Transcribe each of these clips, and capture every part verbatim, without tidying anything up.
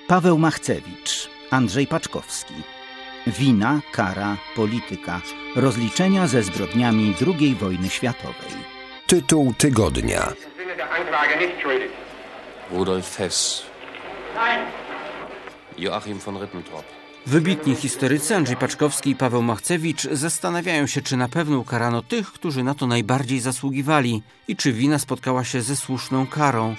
Paweł Machcewicz, Andrzej Paczkowski. Wina, kara, polityka. Rozliczenia ze zbrodniami drugiej wojny światowej. Tytuł tygodnia. Rudolf Hess. Joachim von Ribbentrop. Wybitni historycy Andrzej Paczkowski i Paweł Machcewicz zastanawiają się, czy na pewno ukarano tych, którzy na to najbardziej zasługiwali i czy wina spotkała się ze słuszną karą.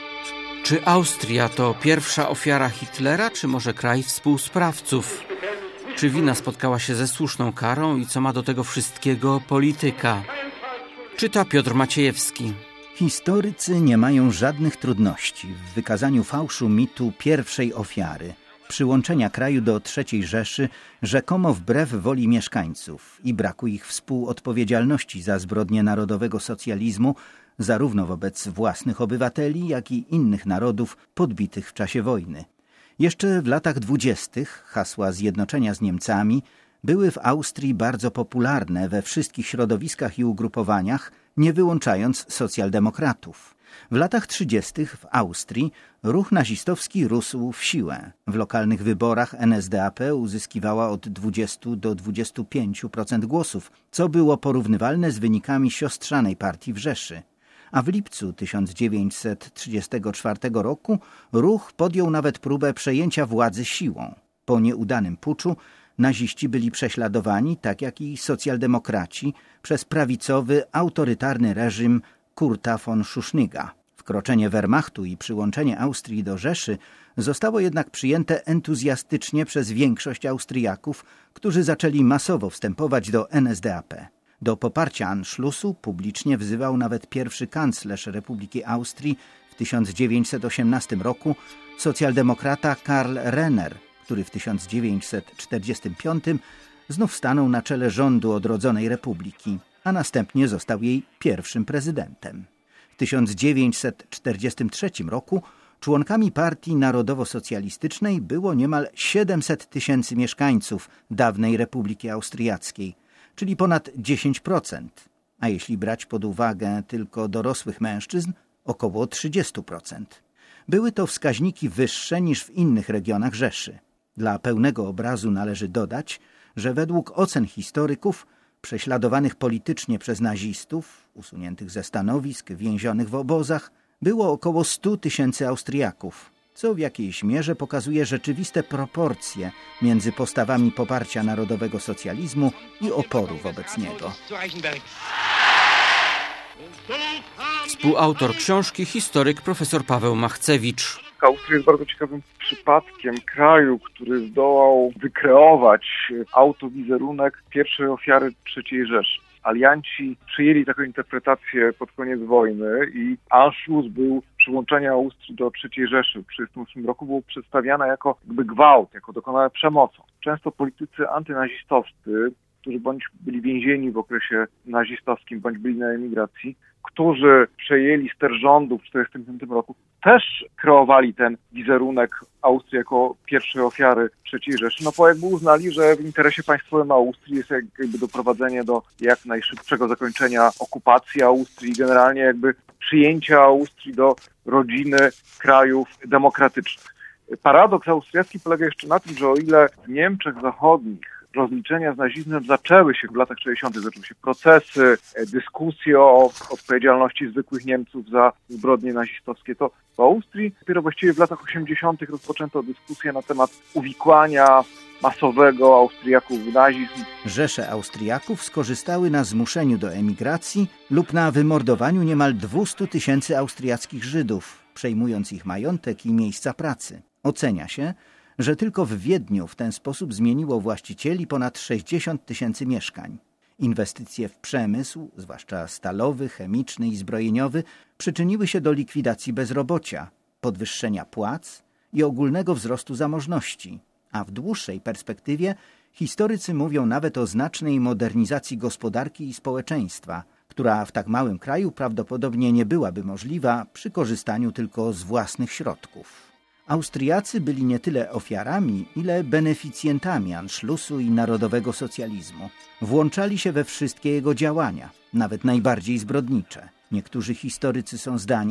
Czy Austria to pierwsza ofiara Hitlera, czy może kraj współsprawców? Czy wina spotkała się ze słuszną karą i co ma do tego wszystkiego polityka? Czyta Piotr Maciejewski. Historycy nie mają żadnych trudności w wykazaniu fałszu mitu pierwszej ofiary, przyłączenia kraju do trzeciej Rzeszy rzekomo wbrew woli mieszkańców i braku ich współodpowiedzialności za zbrodnie narodowego socjalizmu, zarówno wobec własnych obywateli, jak i innych narodów podbitych w czasie wojny. Jeszcze w latach dwudziestych hasła zjednoczenia z Niemcami były w Austrii bardzo popularne we wszystkich środowiskach i ugrupowaniach, nie wyłączając socjaldemokratów. W latach trzydziestych w Austrii ruch nazistowski rósł w siłę. W lokalnych wyborach N S D A P uzyskiwała od dwudziestu do dwudziestu pięciu procent głosów, co było porównywalne z wynikami siostrzanej partii w Rzeszy. A w lipcu tysiąc dziewięćset trzydziestego czwartego roku ruch podjął nawet próbę przejęcia władzy siłą. Po nieudanym puczu naziści byli prześladowani, tak jak i socjaldemokraci, przez prawicowy, autorytarny reżim Kurta von Schuschniga. Wkroczenie Wehrmachtu i przyłączenie Austrii do Rzeszy zostało jednak przyjęte entuzjastycznie przez większość Austriaków, którzy zaczęli masowo wstępować do N S D A P. Do poparcia Anschlussu publicznie wzywał nawet pierwszy kanclerz Republiki Austrii w tysiąc dziewięćset osiemnastym roku, socjaldemokrata Karl Renner, który w tysiąc dziewięćset czterdziestym piątym znów stanął na czele rządu odrodzonej republiki, a następnie został jej pierwszym prezydentem. W tysiąc dziewięćset czterdziestym trzecim roku członkami partii narodowo-socjalistycznej było niemal siedemset tysięcy mieszkańców dawnej Republiki Austriackiej, czyli ponad dziesięć procent, a jeśli brać pod uwagę tylko dorosłych mężczyzn, około trzydzieści procent. Były to wskaźniki wyższe niż w innych regionach Rzeszy. Dla pełnego obrazu należy dodać, że według ocen historyków prześladowanych politycznie przez nazistów, usuniętych ze stanowisk, więzionych w obozach, było około stu tysięcy Austriaków, co w jakiejś mierze pokazuje rzeczywiste proporcje między postawami poparcia narodowego socjalizmu i oporu wobec niego. Współautor książki, historyk profesor Paweł Machcewicz. Austria jest bardzo ciekawym przypadkiem kraju, który zdołał wykreować autowizerunek pierwszej ofiary trzeciej Rzeszy. Alianci przyjęli taką interpretację pod koniec wojny i Anschluss był, przyłączenie Austrii do trzeciej Rzeszy w tysiąc dziewięćset trzydziestym ósmym roku było przedstawiane jako jakby gwałt, jako dokonane przemocą. Często politycy antynazistowscy, którzy bądź byli więzieni w okresie nazistowskim, bądź byli na emigracji, którzy przejęli ster rządu w tysiąc dziewięćset czterdziestym piątym roku, też kreowali ten wizerunek Austrii jako pierwszej ofiary trzeciej Rzeszy, no bo jakby uznali, że w interesie państwowym Austrii jest jakby doprowadzenie do jak najszybszego zakończenia okupacji Austrii i generalnie jakby przyjęcia Austrii do rodziny krajów demokratycznych. Paradoks austriacki polega jeszcze na tym, że o ile w Niemczech Zachodnich rozliczenia z nazizmem zaczęły się w latach sześćdziesiątych. Zaczęły się procesy, dyskusje o odpowiedzialności zwykłych Niemców za zbrodnie nazistowskie. To w Austrii dopiero właściwie w latach osiemdziesiątych rozpoczęto dyskusję na temat uwikłania masowego Austriaków w nazizm. Rzesze Austriaków skorzystały na zmuszeniu do emigracji lub na wymordowaniu niemal dwustu tysięcy austriackich Żydów, przejmując ich majątek i miejsca pracy. Ocenia się, że tylko w Wiedniu w ten sposób zmieniło właścicieli ponad sześćdziesiąt tysięcy mieszkań. Inwestycje w przemysł, zwłaszcza stalowy, chemiczny i zbrojeniowy, przyczyniły się do likwidacji bezrobocia, podwyższenia płac i ogólnego wzrostu zamożności, a w dłuższej perspektywie historycy mówią nawet o znacznej modernizacji gospodarki i społeczeństwa, która w tak małym kraju prawdopodobnie nie byłaby możliwa przy korzystaniu tylko z własnych środków. Austriacy byli nie tyle ofiarami, ile beneficjentami Anschlussu i narodowego socjalizmu. Włączali się we wszystkie jego działania, nawet najbardziej zbrodnicze. Niektórzy historycy są zdania,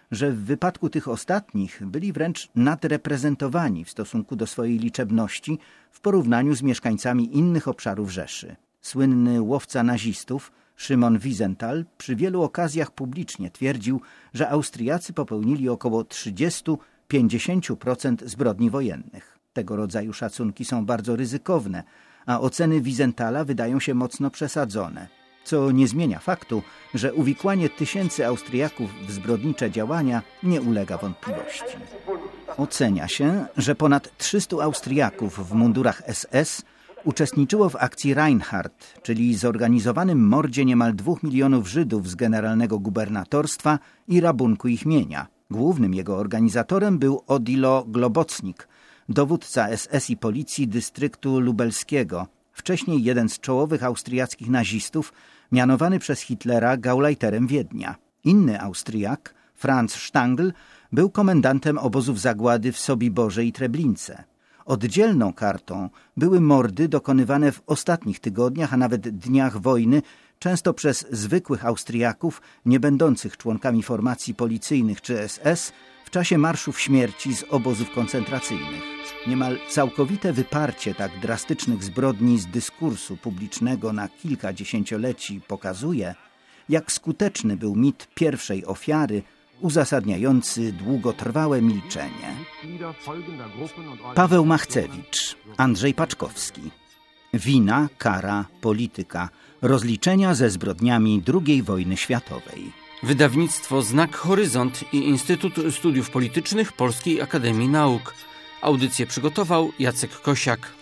że w wypadku tych ostatnich byli wręcz nadreprezentowani w stosunku do swojej liczebności w porównaniu z mieszkańcami innych obszarów Rzeszy. Słynny łowca nazistów Szymon Wiesenthal przy wielu okazjach publicznie twierdził, że Austriacy popełnili około trzydzieści do pięćdziesięciu procent zbrodni wojennych. Tego rodzaju szacunki są bardzo ryzykowne, a oceny Wiesenthala wydają się mocno przesadzone, co nie zmienia faktu, że uwikłanie tysięcy Austriaków w zbrodnicze działania nie ulega wątpliwości. Ocenia się, że ponad trzystu Austriaków w mundurach S S uczestniczyło w akcji Reinhardt, czyli zorganizowanym mordzie niemal dwóch milionów Żydów z generalnego gubernatorstwa i rabunku ich mienia. Głównym jego organizatorem był Odilo Globocnik, dowódca S S i policji dystryktu lubelskiego, wcześniej jeden z czołowych austriackich nazistów, mianowany przez Hitlera Gauleiterem Wiednia. Inny Austriak, Franz Stangl, był komendantem obozów zagłady w Sobiborze i Treblince. Oddzielną kartą były mordy dokonywane w ostatnich tygodniach, a nawet dniach wojny, często przez zwykłych Austriaków, nie będących członkami formacji policyjnych czy S S, w czasie marszów śmierci z obozów koncentracyjnych. Niemal całkowite wyparcie tak drastycznych zbrodni z dyskursu publicznego na kilka dziesięcioleci pokazuje, jak skuteczny był mit pierwszej ofiary, uzasadniający długotrwałe milczenie. Paweł Machcewicz, Andrzej Paczkowski. Wina, kara, polityka. Rozliczenia ze zbrodniami drugiej wojny światowej. Wydawnictwo Znak Horyzont i Instytut Studiów Politycznych Polskiej Akademii Nauk. Audycję przygotował Jacek Kosiak.